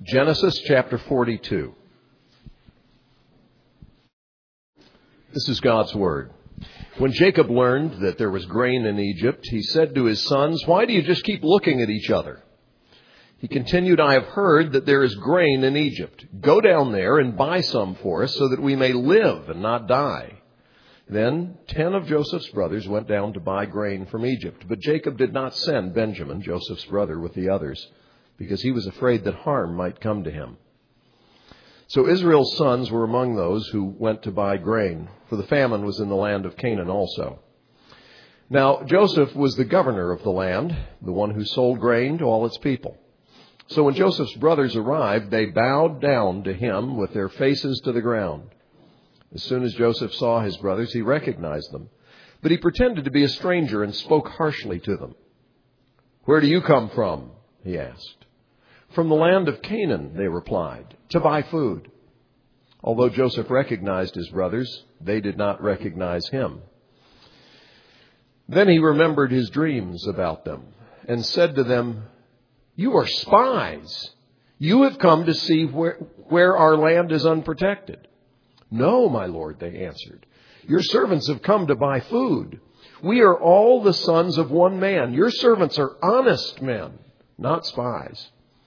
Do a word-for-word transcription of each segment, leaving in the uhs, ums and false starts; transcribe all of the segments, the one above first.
Genesis chapter forty-two. This is God's word. When Jacob learned that there was grain in Egypt, he said to his sons, "Why do you just keep looking at each other?" He continued, "I have heard that there is grain in Egypt. Go down there and buy some for us so that we may live and not die." Then ten of Joseph's brothers went down to buy grain from Egypt. But Jacob did not send Benjamin, Joseph's brother, with the others, because he was afraid that harm might come to him. So Israel's sons were among those who went to buy grain, for the famine was in the land of Canaan also. Now Joseph was the governor of the land, the one who sold grain to all its people. So when Joseph's brothers arrived, they bowed down to him with their faces to the ground. As soon as Joseph saw his brothers, he recognized them. But he pretended to be a stranger and spoke harshly to them. "Where do you come from?" he asked. "From the land of Canaan," they replied, "to buy food." Although Joseph recognized his brothers, they did not recognize him. Then he remembered his dreams about them and said to them, "You are spies. You have come to see where, where our land is unprotected." "No, my lord," they answered. "Your servants have come to buy food. We are all the sons of one man. Your servants are honest men, not spies."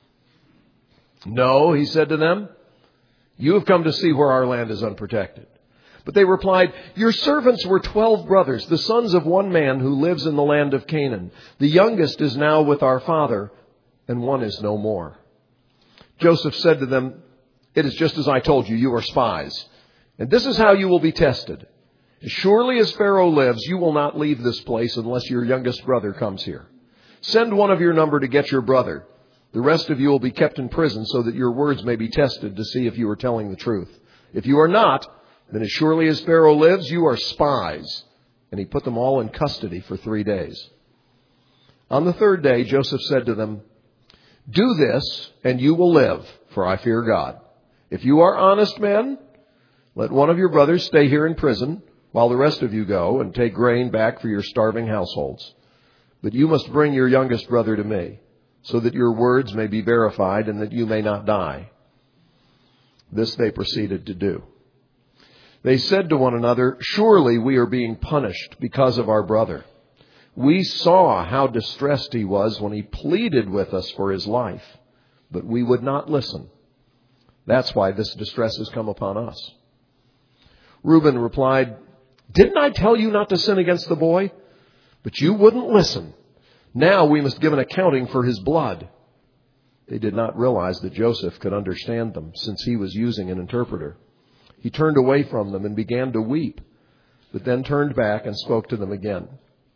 "No," he said to them, "you have come to see where our land is unprotected." But they replied, "Your servants were twelve brothers, the sons of one man who lives in the land of Canaan. The youngest is now with our father, and one is no more." Joseph said to them, "It is just as I told you, you are spies. And this is how you will be tested. As surely as Pharaoh lives, you will not leave this place unless your youngest brother comes here. Send one of your number to get your brother. The rest of you will be kept in prison so that your words may be tested to see if you are telling the truth. If you are not, then as surely as Pharaoh lives, you are spies." And he put them all in custody for three days. On the third day, Joseph said to them, "Do this, and you will live, for I fear God. If you are honest men, let one of your brothers stay here in prison, while the rest of you go and take grain back for your starving households. But you must bring your youngest brother to me, so that your words may be verified and that you may not die." This they proceeded to do. They said to one another, "Surely we are being punished because of our brother. We saw how distressed he was when he pleaded with us for his life, but we would not listen. That's why this distress has come upon us." Reuben replied, "Didn't I tell you not to sin against the boy? But you wouldn't listen. Now we must give an accounting for his blood." They did not realize that Joseph could understand them, since he was using an interpreter. He turned away from them and began to weep, but then turned back and spoke to them again.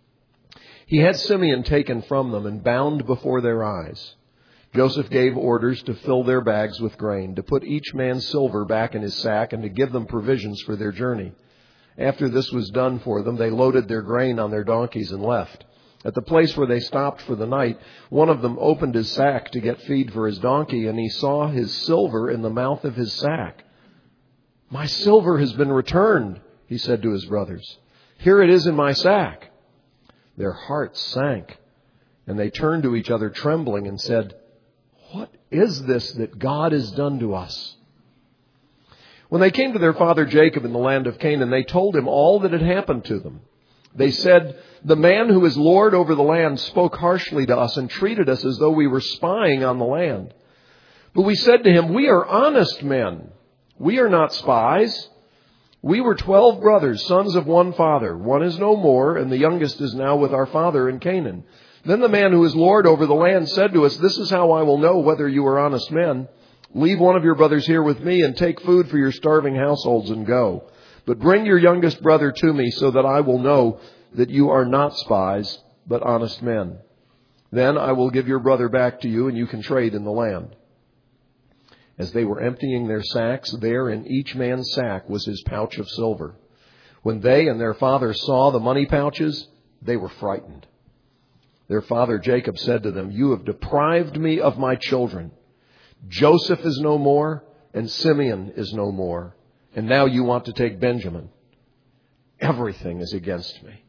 He had Simeon taken from them and bound before their eyes. Joseph gave orders to fill their bags with grain, to put each man's silver back in his sack, and to give them provisions for their journey. After this was done for them, they loaded their grain on their donkeys and left. At the place where they stopped for the night, one of them opened his sack to get feed for his donkey, and he saw his silver in the mouth of his sack. "My silver has been returned," he said to his brothers. "Here it is in my sack." Their hearts sank, and they turned to each other trembling and said, "What is this that God has done to us?" When they came to their father Jacob in the land of Canaan, they told him all that had happened to them. They said, "The man who is lord over the land spoke harshly to us and treated us as though we were spying on the land. But we said to him, 'We are honest men. We are not spies. We were twelve brothers, sons of one father. One is no more, and the youngest is now with our father in Canaan.' Then the man who is lord over the land said to us, 'This is how I will know whether you are honest men. Leave one of your brothers here with me and take food for your starving households and go. But bring your youngest brother to me so that I will know that you are not spies, but honest men. Then I will give your brother back to you, and you can trade in the land.' As they were emptying their sacks, there in each man's sack was his pouch of silver. When they and their father saw the money pouches, they were frightened. Their father Jacob said to them, 'You have deprived me of my children. Joseph is no more, and Simeon is no more. And now you want to take Benjamin. Everything is against me.'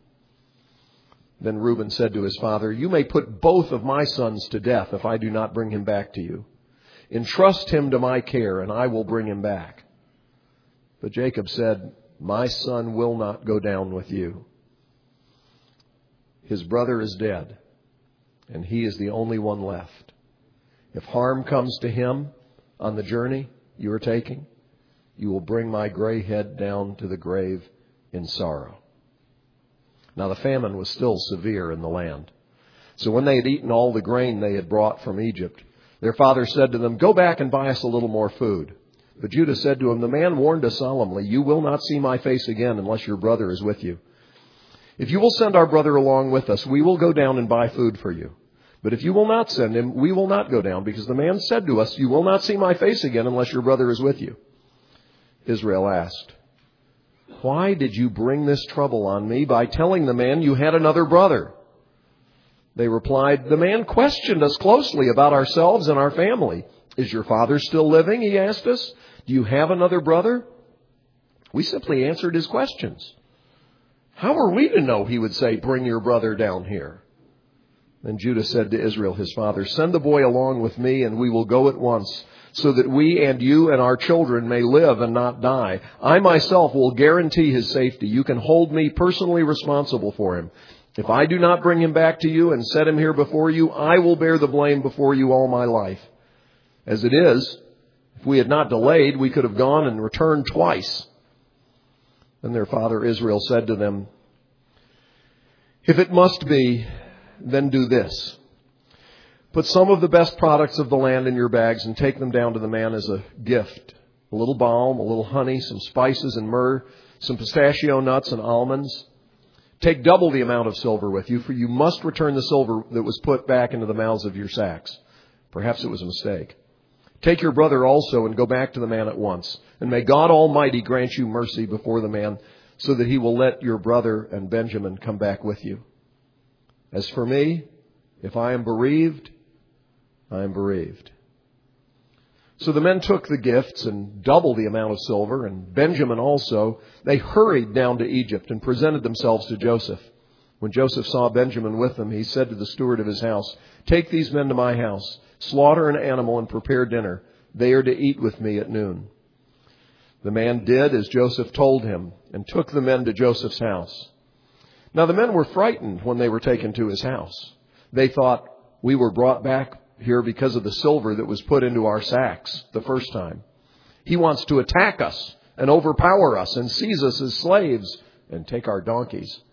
Then Reuben said to his father, 'You may put both of my sons to death if I do not bring him back to you. Entrust him to my care, and I will bring him back." But Jacob said, "My son will not go down with you. His brother is dead, and he is the only one left. If harm comes to him on the journey you are taking, you will bring my gray head down to the grave in sorrow." Now the famine was still severe in the land. So when they had eaten all the grain they had brought from Egypt, their father said to them, "Go back and buy us a little more food." But Judah said to him, "The man warned us solemnly, 'You will not see my face again unless your brother is with you.' If you will send our brother along with us, we will go down and buy food for you. But if you will not send him, we will not go down, because the man said to us, 'You will not see my face again unless your brother is with you.'" Israel asked, "Why did you bring this trouble on me by telling the man you had another brother?" They replied, "The man questioned us closely about ourselves and our family. 'Is your father still living?' he asked us. 'Do you have another brother?' We simply answered his questions. 'How are we to know?' he would say, 'Bring your brother down here.' Then Judah said to Israel, his father, 'Send the boy along with me, and we will go at once, so that we and you and our children may live and not die. I myself will guarantee his safety. You can hold me personally responsible for him. If I do not bring him back to you and set him here before you, I will bear the blame before you all my life. As it is, if we had not delayed, we could have gone and returned twice." Then their father Israel said to them, "If it must be, then do this. Put some of the best products of the land in your bags and take them down to the man as a gift. A little balm, a little honey, some spices and myrrh, some pistachio nuts and almonds. Take double the amount of silver with you, for you must return the silver that was put back into the mouths of your sacks. Perhaps it was a mistake. Take your brother also and go back to the man at once. And may God Almighty grant you mercy before the man, so that he will let your brother and Benjamin come back with you. As for me, if I am bereaved, I am bereaved." So the men took the gifts and double the amount of silver, and Benjamin also. They hurried down to Egypt and presented themselves to Joseph. When Joseph saw Benjamin with them, he said to the steward of his house, "Take these men to my house, slaughter an animal and prepare dinner. They are to eat with me at noon." The man did as Joseph told him and took the men to Joseph's house. Now the men were frightened when they were taken to his house. They thought, "We were brought back here because of the silver that was put into our sacks the first time. He wants to attack us and overpower us and seize us as slaves and take our donkeys."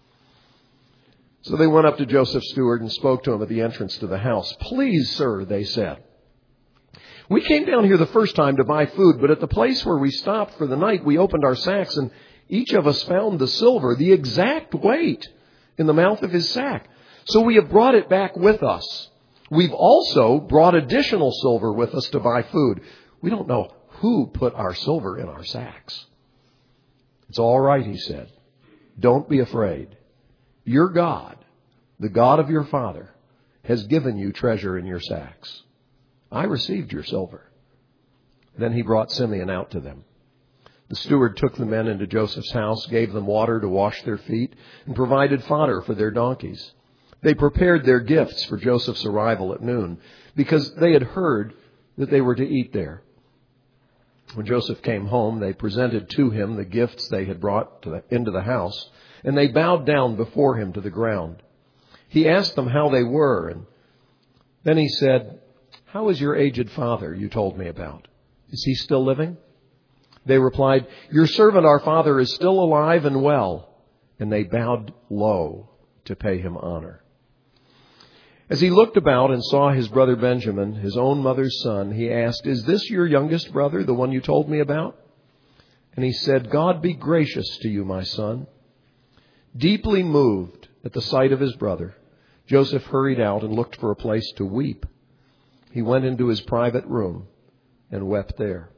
So they went up to Joseph's steward and spoke to him at the entrance to the house. "Please, sir," they said, "we came down here the first time to buy food, but at the place where we stopped for the night, we opened our sacks, and each of us found the silver, the exact weight, in the mouth of his sack. So we have brought it back with us. We've also brought additional silver with us to buy food. We don't know who put our silver in our sacks." "It's all right," he said. "Don't be afraid. Your God, the God of your father, has given you treasure in your sacks. I received your silver." Then he brought Simeon out to them. The steward took the men into Joseph's house, gave them water to wash their feet, and provided fodder for their donkeys. They prepared their gifts for Joseph's arrival at noon, because they had heard that they were to eat there. When Joseph came home, they presented to him the gifts they had brought to the, into the house, and they bowed down before him to the ground. He asked them how they were, and then he said, "How is your aged father you told me about? Is he still living?" They replied, "Your servant, our father, is still alive and well." And they bowed low to pay him honor. As he looked about and saw his brother Benjamin, his own mother's son, he asked, "Is this your youngest brother, the one you told me about?" And he said, "God be gracious to you, my son." Deeply moved at the sight of his brother, Joseph hurried out and looked for a place to weep. He went into his private room and wept there.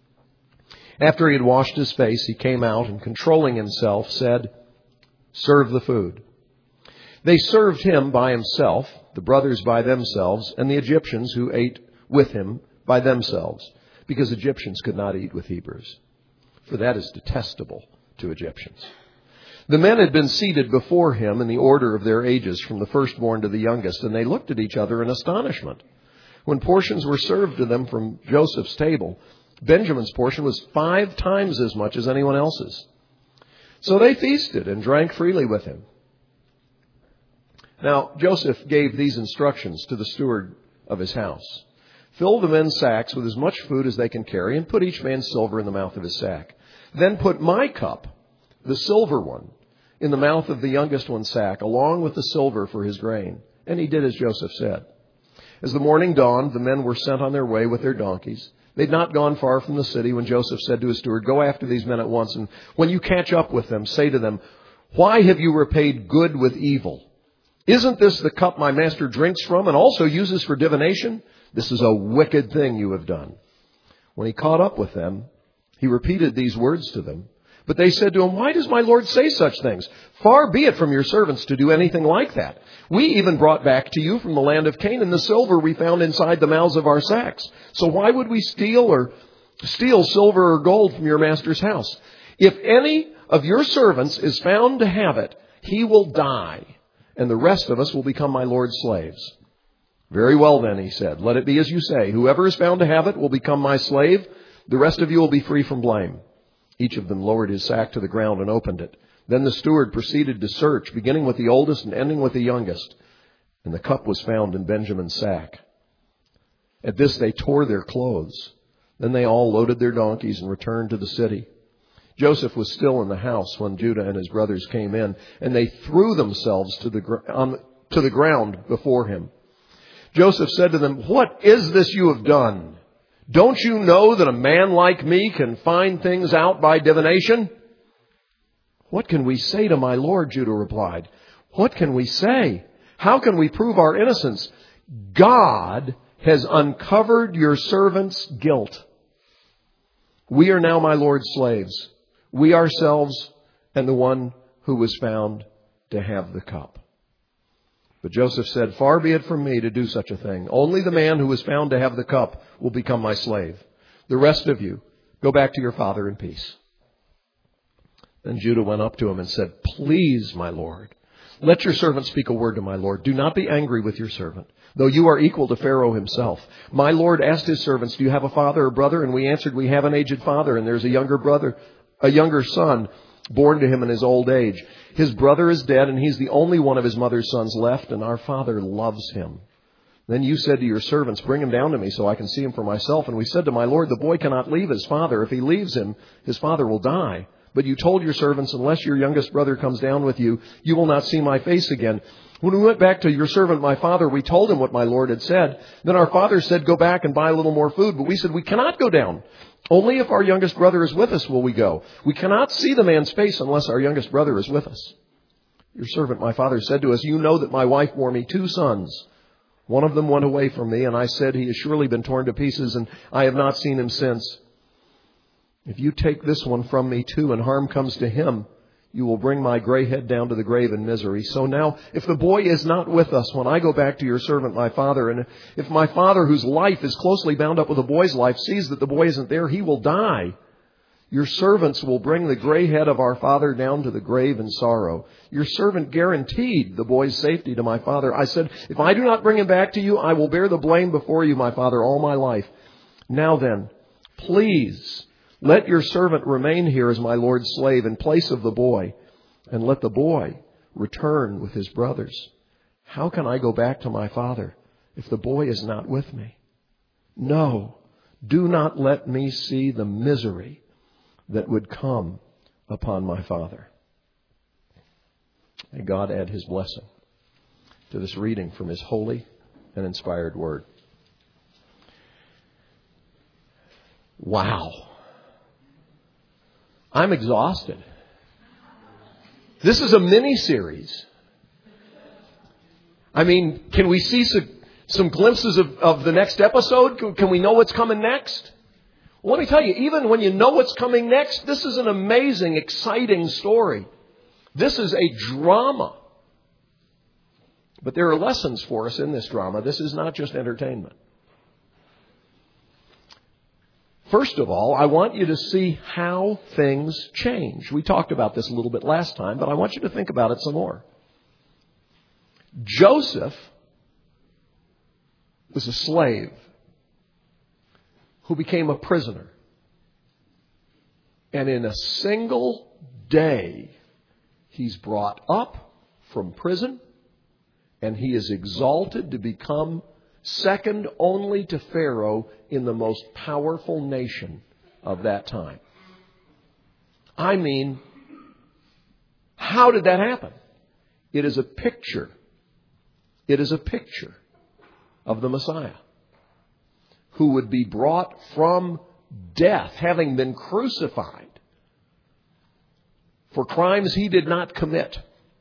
After he had washed his face, he came out and, controlling himself, said, "Serve the food." They served him by himself, the brothers by themselves, and the Egyptians who ate with him by themselves, because Egyptians could not eat with Hebrews, for that is detestable to Egyptians. The men had been seated before him in the order of their ages, from the firstborn to the youngest, and they looked at each other in astonishment. When portions were served to them from Joseph's table, Benjamin's portion was five times as much as anyone else's. So they feasted and drank freely with him. Now, Joseph gave these instructions to the steward of his house. Fill the men's sacks with as much food as they can carry, and put each man's silver in the mouth of his sack. Then put my cup, the silver one, in the mouth of the youngest one's sack, along with the silver for his grain. And he did as Joseph said. As the morning dawned, the men were sent on their way with their donkeys. They'd not gone far from the city when Joseph said to his steward, "Go after these men at once, and when you catch up with them, say to them, 'Why have you repaid good with evil? Isn't this the cup my master drinks from and also uses for divination? This is a wicked thing you have done.'" When he caught up with them, he repeated these words to them. But they said to him, "Why does my Lord say such things? Far be it from your servants to do anything like that. We even brought back to you from the land of Canaan the silver we found inside the mouths of our sacks. So why would we steal or steal silver or gold from your master's house? If any of your servants is found to have it, he will die, and the rest of us will become my Lord's slaves." "Very well then," he said, "let it be as you say. Whoever is found to have it will become my slave. The rest of you will be free from blame." Each of them lowered his sack to the ground and opened it. Then the steward proceeded to search, beginning with the oldest and ending with the youngest. And the cup was found in Benjamin's sack. At this they tore their clothes. Then they all loaded their donkeys and returned to the city. Joseph was still in the house when Judah and his brothers came in, and they threw themselves to the, gr- on, to the ground before him. Joseph said to them, "What is this you have done? Don't you know that a man like me can find things out by divination?" "What can we say to my lord?" Judah replied. "What can we say? How can we prove our innocence? God has uncovered your servant's guilt. We are now my lord's slaves, we ourselves and the one who was found to have the cup." But Joseph said, "Far be it from me to do such a thing. Only the man who was found to have the cup will become my slave. The rest of you, go back to your father in peace." Then Judah went up to him and said, "Please, my lord, let your servant speak a word to my lord. Do not be angry with your servant, though you are equal to Pharaoh himself. My lord asked his servants, 'Do you have a father or brother?' And we answered, 'We have an aged father, and there's a younger brother, a younger son born to him in his old age. His brother is dead, and he's the only one of his mother's sons left, and our father loves him.' Then you said to your servants, 'Bring him down to me so I can see him for myself.' And we said to my lord, 'The boy cannot leave his father. If he leaves him, his father will die.' But you told your servants, 'Unless your youngest brother comes down with you, you will not see my face again.' When we went back to your servant, my father, we told him what my lord had said. Then our father said, 'Go back and buy a little more food.' But we said, 'We cannot go down. Only if our youngest brother is with us will we go. We cannot see the man's face unless our youngest brother is with us.' Your servant, my father, said to us, 'You know that my wife bore me two sons. One of them went away from me, and I said, he has surely been torn to pieces, and I have not seen him since. If you take this one from me too, and harm comes to him, you will bring my gray head down to the grave in misery. So now, if the boy is not with us when I go back to your servant, my father, and if my father, whose life is closely bound up with the boy's life, sees that the boy isn't there, he will die. Your servants will bring the gray head of our father down to the grave in sorrow.' Your servant guaranteed the boy's safety to my father. I said, 'If I do not bring him back to you, I will bear the blame before you, my father, all my life. Now then, please let your servant remain here as my lord's slave in place of the boy, and let the boy return with his brothers. How can I go back to my father if the boy is not with me? No, do not let me see the misery that would come upon my father.'" May God add his blessing to this reading from his holy and inspired word. Wow. I'm exhausted. This is a mini-series. I mean, can we see some, some glimpses of, of the next episode? Can, can we know what's coming next? Well, let me tell you, even when you know what's coming next, this is an amazing, exciting story. This is a drama. But there are lessons for us in this drama. This is not just entertainment. First of all, I want you to see how things change. We talked about this a little bit last time, but I want you to think about it some more. Joseph was a slave who became a prisoner. And in a single day, he's brought up from prison and he is exalted to become second only to Pharaoh in the most powerful nation of that time. I mean, how did that happen? It is a picture. It is a picture of the Messiah who would be brought from death, having been crucified for crimes he did not commit,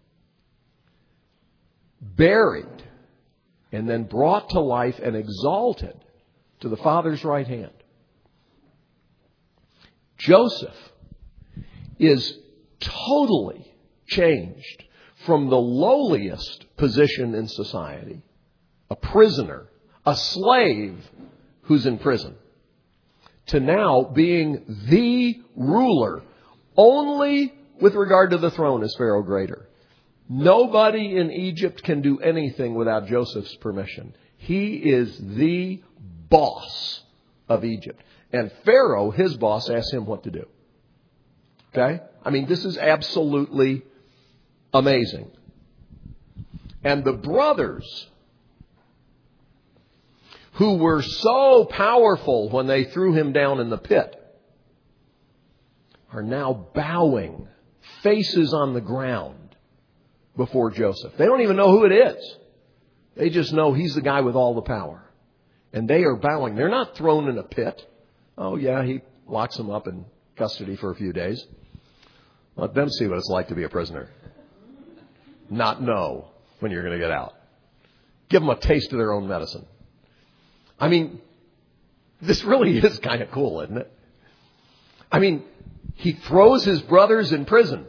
buried, and then brought to life and exalted to the Father's right hand. Joseph is totally changed from the lowliest position in society, a prisoner, a slave who's in prison, to now being the ruler. Only with regard to the throne is Pharaoh greater. Nobody in Egypt can do anything without Joseph's permission. He is the boss of Egypt. And Pharaoh, his boss, asks him what to do. Okay? I mean, this is absolutely amazing. And the brothers who were so powerful when they threw him down in the pit are now bowing, faces on the ground before Joseph. They don't even know who it is. They just know he's the guy with all the power. And they are bowing. They're not thrown in a pit. Oh, yeah, he locks them up in custody for a few days. Let them see what it's like to be a prisoner. Not know when you're going to get out. Give them a taste of their own medicine. I mean, this really is kind of cool, isn't it? I mean, he throws his brothers in prison.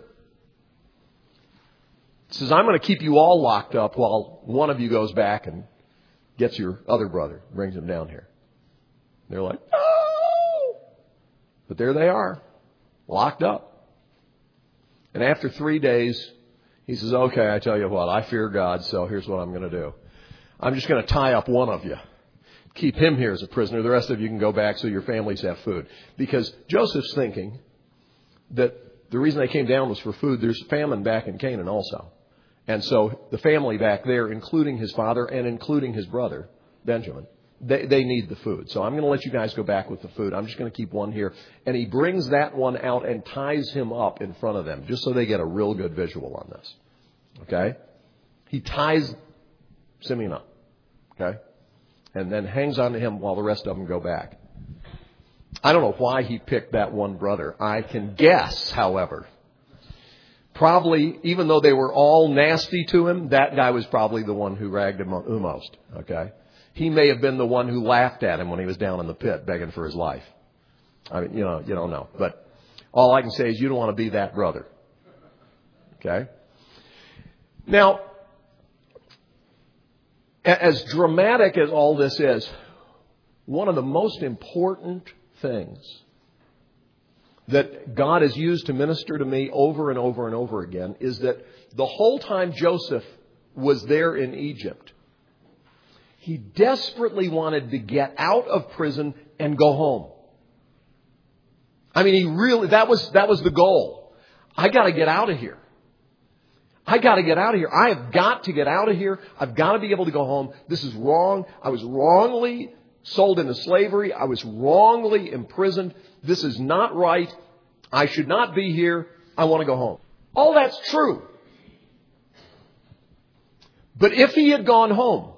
Says, I'm going to keep you all locked up while one of you goes back and gets your other brother, brings him down here. They're like, no! But there they are, locked up. And after three days, he says, okay, I tell you what, I fear God, so here's what I'm going to do. I'm just going to tie up one of you. Keep him here as a prisoner. The rest of you can go back so your families have food. Because Joseph's thinking that the reason they came down was for food. There's famine back in Canaan also. And so the family back there, including his father and including his brother, Benjamin, they, they need the food. So I'm going to let you guys go back with the food. I'm just going to keep one here. And he brings that one out and ties him up in front of them, just so they get a real good visual on this. Okay? He ties Simeon up. Okay? And then hangs on to him while the rest of them go back. I don't know why he picked that one brother. I can guess, however. Probably, even though they were all nasty to him, that guy was probably the one who ragged him the most. Okay? He may have been the one who laughed at him when he was down in the pit begging for his life. I mean, you know, you don't know. But all I can say is you don't want to be that brother. Okay? Now, as dramatic as all this is, one of the most important things that God has used to minister to me over and over and over again is that the whole time Joseph was there in Egypt, he desperately wanted to get out of prison and go home. I mean, he really, that was, that was the goal. I got to get out of here. I got to get out of here. I have got to get out of here. I've got to be able to go home. This is wrong. I was wrongly sold into slavery. I was wrongly imprisoned. This is not right. I should not be here. I want to go home. All that's true. But if he had gone home,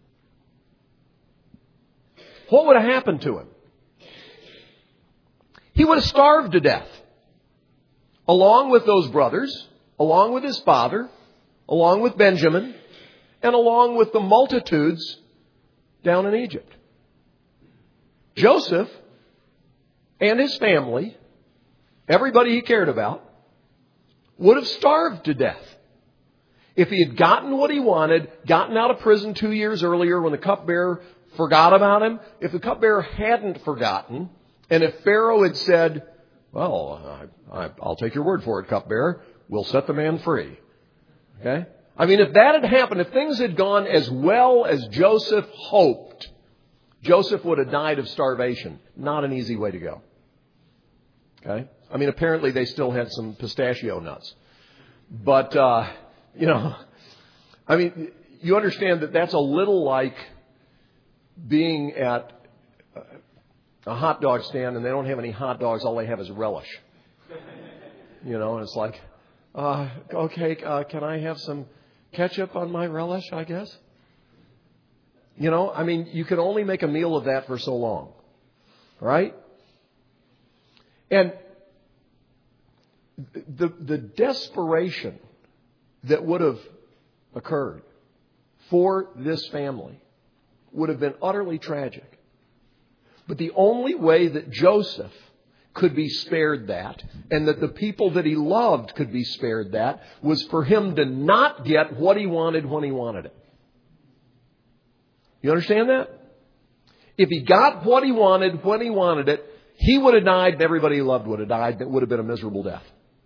what would have happened to him? He would have starved to death, along with those brothers, along with his father, along with Benjamin, and along with the multitudes down in Egypt. Joseph and his family, everybody he cared about, would have starved to death if he had gotten what he wanted, gotten out of prison two years earlier when the cupbearer forgot about him. If the cupbearer hadn't forgotten, and if Pharaoh had said, well, I, I, I'll take your word for it, cupbearer, we'll set the man free. Okay? I mean, if that had happened, if things had gone as well as Joseph hoped, Joseph would have died of starvation. Not an easy way to go. Okay? I mean, apparently they still had some pistachio nuts. But, uh, you know, I mean, you understand that that's a little like being at a hot dog stand and they don't have any hot dogs. All they have is relish. You know, and it's like, uh, okay, uh, can I have some ketchup on my relish, I guess? You know, I mean, you can only make a meal of that for so long. Right? And the, the desperation that would have occurred for this family would have been utterly tragic. But the only way that Joseph could be spared that, and that the people that he loved could be spared that, was for him to not get what he wanted when he wanted it. You understand that? If he got what he wanted when he wanted it, he would have died and everybody he loved would have died. It would have been a miserable death.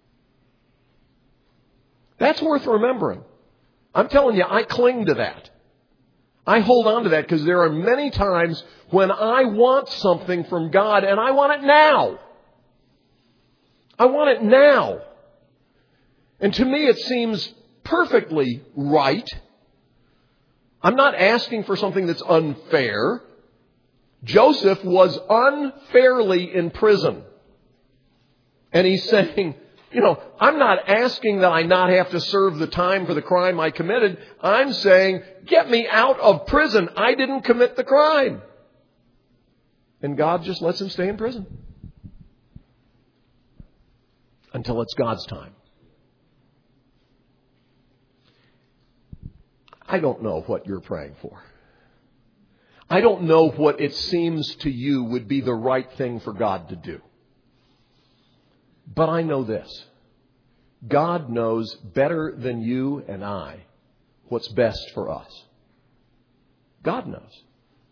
That's worth remembering. I'm telling you, I cling to that. I hold on to that because there are many times when I want something from God and I want it now. I want it now. And to me it seems perfectly right. I'm not asking for something that's unfair. Joseph was unfairly in prison. And he's saying, you know, I'm not asking that I not have to serve the time for the crime I committed. I'm saying, get me out of prison. I didn't commit the crime. And God just lets him stay in prison. Until it's God's time. I don't know what you're praying for. I don't know what it seems to you would be the right thing for God to do. But I know this. God knows better than you and I what's best for us. God knows.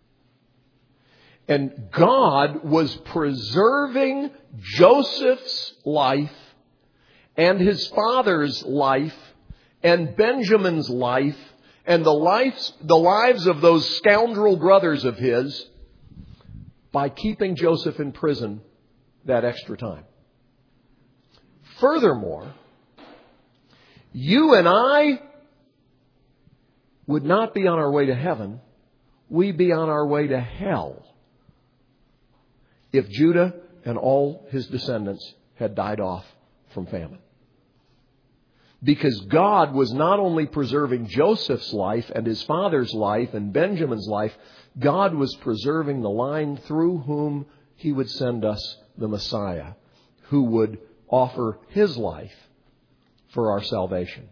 And God was preserving Joseph's life and his father's life and Benjamin's life and the lives, the lives of those scoundrel brothers of his by keeping Joseph in prison that extra time. Furthermore, you and I would not be on our way to heaven. We'd be on our way to hell if Judah and all his descendants had died off from famine. Because God was not only preserving Joseph's life and his father's life and Benjamin's life, God was preserving the line through whom he would send us the Messiah, who would offer his life for our salvation.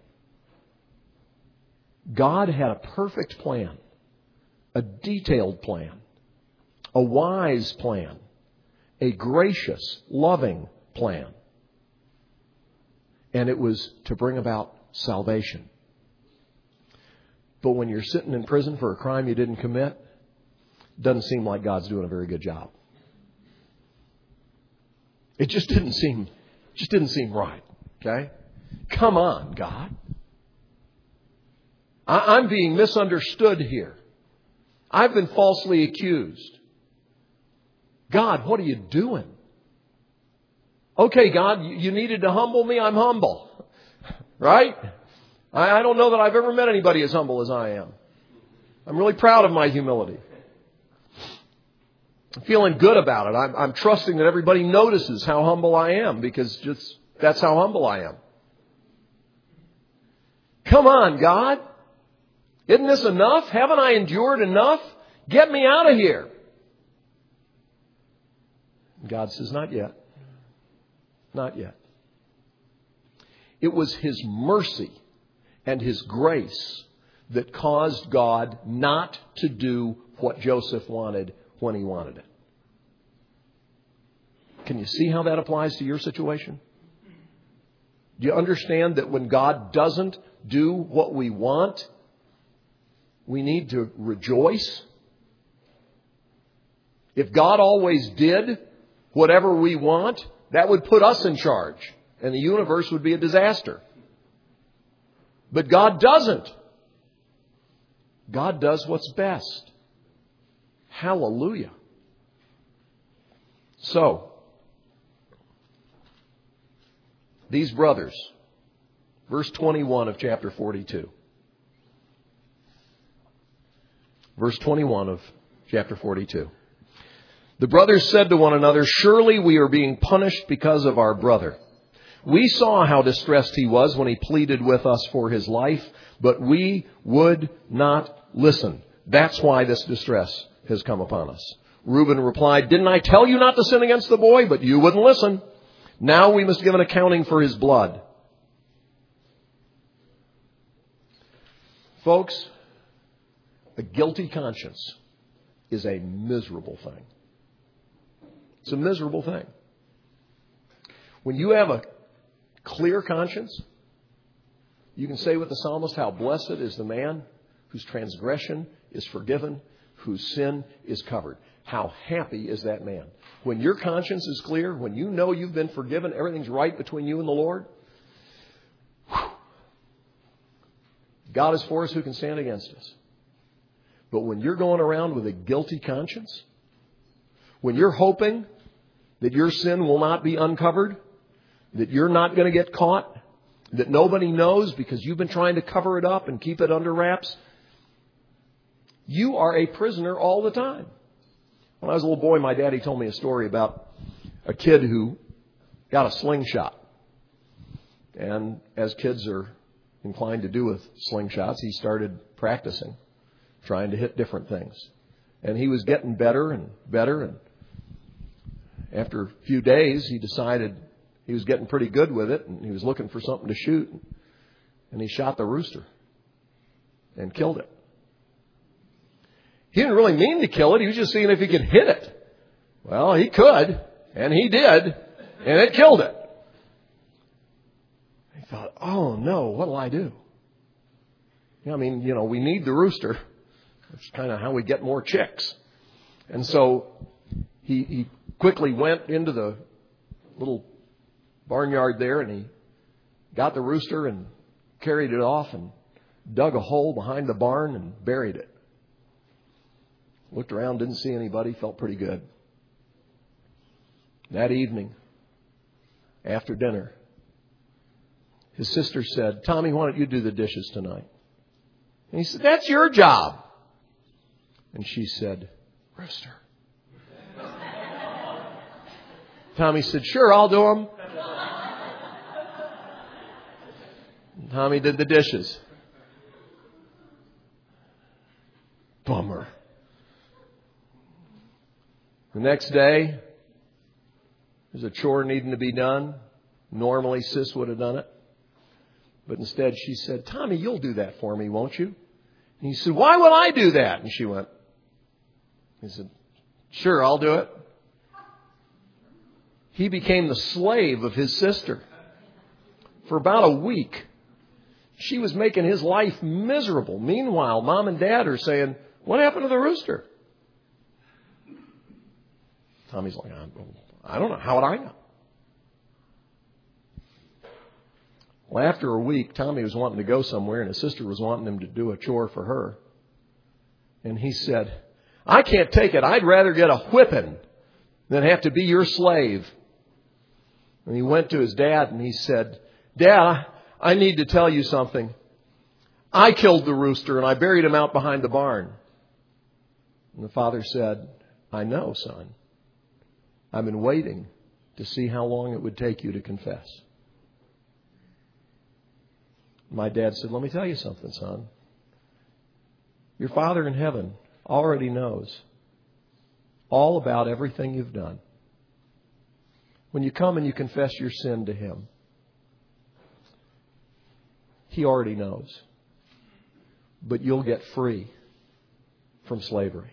God had a perfect plan, a detailed plan, a wise plan, a gracious, loving plan. And it was to bring about salvation. But when you're sitting in prison for a crime you didn't commit, it doesn't seem like God's doing a very good job. It just didn't seem, just didn't seem right. Okay? Come on, God. I, I'm being misunderstood here. I've been falsely accused. God, what are you doing? Okay, God, you needed to humble me. I'm humble. Right? I, I don't know that I've ever met anybody as humble as I am. I'm really proud of my humility. I'm feeling good about it. I'm, I'm trusting that everybody notices how humble I am because just that's how humble I am. Come on, God. Isn't this enough? Haven't I endured enough? Get me out of here. God says, not yet. Not yet. It was his mercy and his grace that caused God not to do what Joseph wanted when he wanted it. Can you see how that applies to your situation? Do you understand that when God doesn't do what we want, we need to rejoice? If God always did whatever we want, that would put us in charge, and the universe would be a disaster. But God doesn't. God does what's best. Hallelujah. So, these brothers, verse twenty-one of chapter forty-two. Verse twenty-one of chapter forty-two. The brothers said to one another, "Surely we are being punished because of our brother. We saw how distressed he was when he pleaded with us for his life, but we would not listen. That's why this distress has come upon us." Reuben replied, "Didn't I tell you not to sin against the boy? But you wouldn't listen. Now we must give an accounting for his blood." Folks, a guilty conscience is a miserable thing. It's a miserable thing. When you have a clear conscience, you can say with the psalmist, "How blessed is the man whose transgression is forgiven, whose sin is covered." How happy is that man? When your conscience is clear, when you know you've been forgiven, everything's right between you and the Lord. Whew. God is for us, who can stand against us? But when you're going around with a guilty conscience, when you're hoping that your sin will not be uncovered, that you're not going to get caught, that nobody knows because you've been trying to cover it up and keep it under wraps, you are a prisoner all the time. When I was a little boy, my daddy told me a story about a kid who got a slingshot. And as kids are inclined to do with slingshots, he started practicing, trying to hit different things. And he was getting better and better. And after a few days, he decided he was getting pretty good with it. And he was looking for something to shoot. And he shot the rooster and killed it. He didn't really mean to kill it. He was just seeing if he could hit it. Well, he could. And he did. And it killed it. He thought, oh no, what'll I do? I mean, you know, we need the rooster. It's kind of how we get more chicks. And so he, he quickly went into the little barnyard there and he got the rooster and carried it off and dug a hole behind the barn and buried it. Looked around, didn't see anybody, felt pretty good. That evening, after dinner, his sister said, "Tommy, why don't you do the dishes tonight?" And he said, "That's your job." And she said, "Rooster." Tommy said, "Sure, I'll do them." And Tommy did the dishes. Bummer. The next day, there's a chore needing to be done. Normally, Sis would have done it. But instead, she said, "Tommy, you'll do that for me, won't you?" And he said, "Why would I do that?" And she went, he said, "Sure, I'll do it." He became the slave of his sister. For about a week, she was making his life miserable. Meanwhile, Mom and Dad are saying, "What happened to the rooster?" Tommy's like, "I don't know. How would I know?" Well, after a week, Tommy was wanting to go somewhere, and his sister was wanting him to do a chore for her. And he said, "I can't take it. I'd rather get a whipping than have to be your slave." And he went to his dad, and he said, "Dad, I need to tell you something. I killed the rooster, and I buried him out behind the barn." And the father said, "I know, son. I've been waiting to see how long it would take you to confess." My dad said, "Let me tell you something, son. Your Father in heaven already knows all about everything you've done. When you come and you confess your sin to Him, He already knows. But you'll get free from slavery."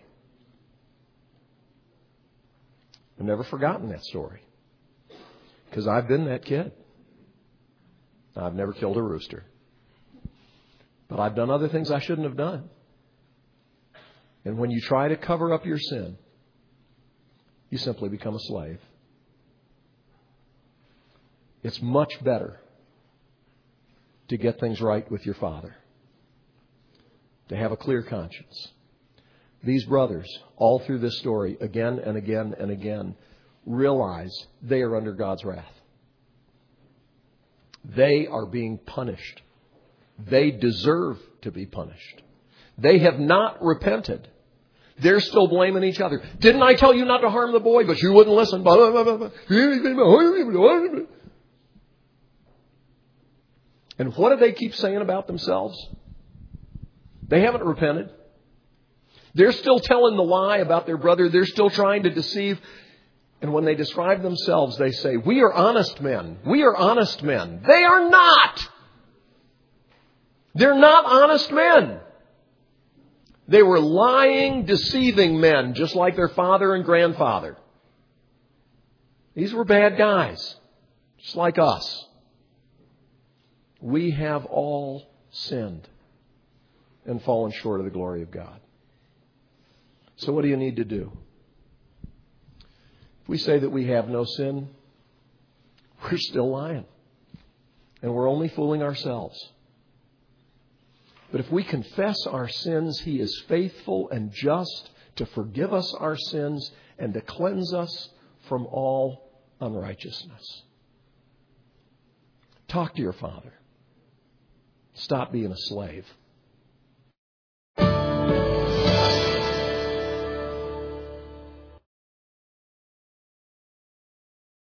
I've never forgotten that story. Because I've been that kid. I've never killed a rooster. But I've done other things I shouldn't have done. And when you try to cover up your sin, you simply become a slave. It's much better to get things right with your Father, to have a clear conscience. These brothers, all through this story, again and again and again, realize they are under God's wrath. They are being punished. They deserve to be punished. They have not repented. They're still blaming each other. Didn't I tell you not to harm the boy, but you wouldn't listen? And what do they keep saying about themselves? They haven't repented. They're still telling the lie about their brother. They're still trying to deceive. And when they describe themselves, they say, we are honest men. We are honest men. They are not. They're not honest men. They were lying, deceiving men, just like their father and grandfather. These were bad guys, just like us. We have all sinned and fallen short of the glory of God. So what do you need to do? If we say that we have no sin, we're still lying. And we're only fooling ourselves. But if we confess our sins, He is faithful and just to forgive us our sins and to cleanse us from all unrighteousness. Talk to your Father. Stop being a slave.